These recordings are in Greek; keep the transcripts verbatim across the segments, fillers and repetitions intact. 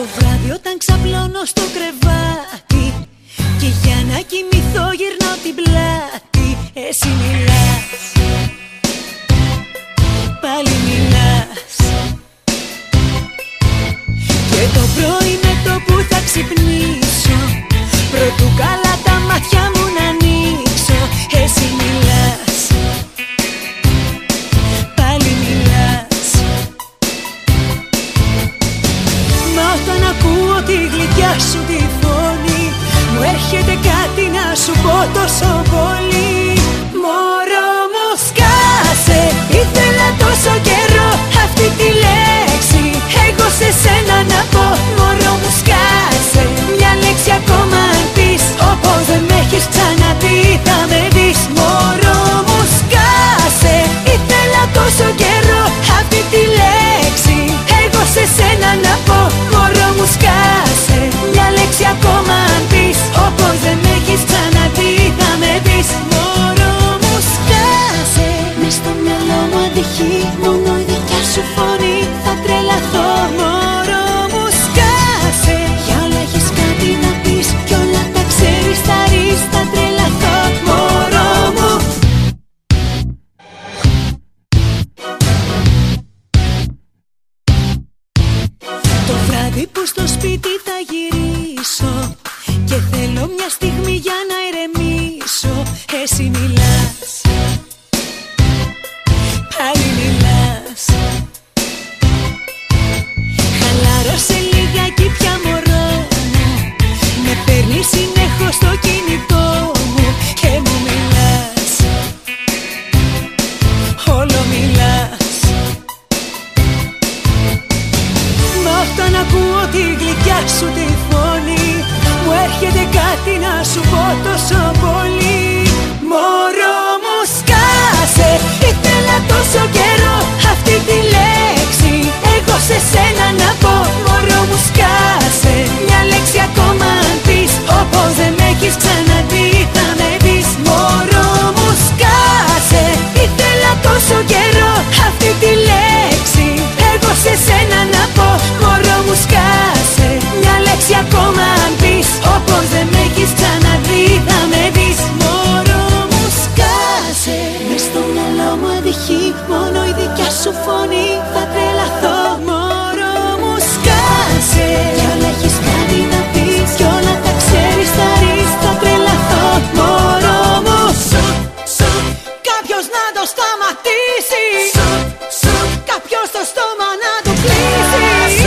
Το βράδυ όταν ξαπλώνω στο κρεβάτι και για να κοιμηθώ γυρνάω την πλάτη, εσύ μιλάς, πάλι μιλάς. Και το πρωί με το που θα ξυπνήσω, πρωτού καλά τα μάτια μου να ανοίξω, εσύ μιλάς, πάλι μιλάς. Μα όταν ακούω τη γλυκιά σου τη φωνή, μου έρχεται κάτι να σου πω τόσο πολύ. Μωρό μου σκάσε, ήθελα τόσο καιρό αυτή τη λέξη εγώ σε σένα να πω. Μωρό μου σκάσε, μια λέξη ακόμα αν πεις, όπως δεν με έχεις ξαναδεί θα με δεις. Μωρό μου σκάσε, ήθελα τόσο καιρό αυτή τη λέξη εγώ σε σένα να πω. Μωρό μου σκάσε, μια λέξη ακόμα αν πεις, όπως δεν με έχεις ξαναδεί θα με δεις. Μωρό μου σκάσε, μες στο μυαλό μου αντυχεί μόνο η δικιά σου φωνή, θα τρελαθώ. Μωρό μου σκάσε, για όλα έχεις κάτι να πεις κι όλα τα ξέρεις θα ρεις, θα τρελαθώ. Μωρό μου. Το βράδυ που στο σπίτι θα γυρίσω και θέλω μια στιγμή για να ηρεμήσω, εσύ μιλάς, πάλι μιλάς. Χαλάρωσε λιγάκι πια μωρό μου, με παίρνεις συνεχώς στο κινητό μου και μου μιλάς, όλο μιλάς. Μα όταν ακούω τη γλυκιά σου τη φωνή, μου έρχεται κάτι να σου πω τόσο πολύ. Μωρό μου σκάσε, ήθελα τόσο καιρό αυτή τη λέξη εγώ σε σένα να πω. Μωρό μου σκάσε, μια λέξη ακόμα αν πεις, όπως δεν με έχεις ξαναδεί θα με δεις. Μωρό μου σκάσε, ήθελα τόσο καιρό αυτή τη λέξη εγώ σε σένα να πω. Μωρό μου σκάσε, μια λέξη ακόμα αν πεις, όπως δεν με έχεις ξαναδεί θα με δεις. Μωρό μου σκάσε, μες στο μυαλό μου αντυχεί μόνο η δικιά σου φωνή, θα τρελαθώ. Μωρό μου σκάσε, κι όλα έχεις κάτι να πεις κι όλα τα ξέρεις θα ρεις, θα τρελαθώ. Μωρό μου, κάποιος να το σταματήσει, κάποιος το στόμα να το κλείσει.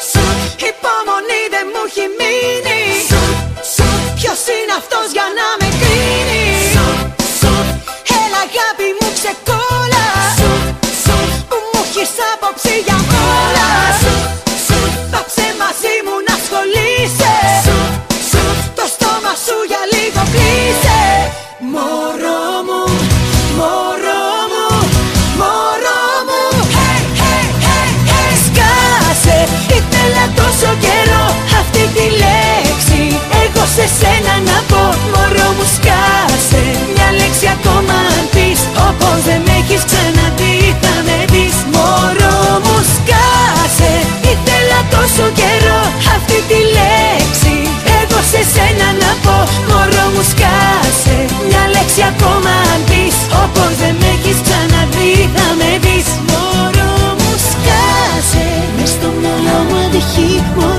Υπομονή δεν μου έχει μείνει, ποιος είναι αυτός για να με κρίνει. Έλα αγάπη μου ξεκόλα, που μου έχεις άποψη για όλα. Πάψε μαζί μου να ασχολείσαι, το στόμα σου για λίγο κλείσε. Μωρό μου, μωρό μου, μωρό μου. Hey, hey, hey, hey. Σκάσε, ήθελα τόσο καιρό αυτή τη λέξη εγώ σε σένα να πω. Μωρό μου σκάσε, μια λέξη ακόμα αν πεις, όπως δεν με έχεις ξαναδεί θα με δεις. Μωρό μου σκάσε, ήθελα τόσο καιρό αυτή τη λέξη εγώ σε σένα να πω. Μωρό μου σκάσε, μια λέξη ακόμα αν πεις, όπως δεν με έχεις ξαναδεί θα με δεις. Μωρό μου σκάσε, μες στο μυαλό μου αντυχεί.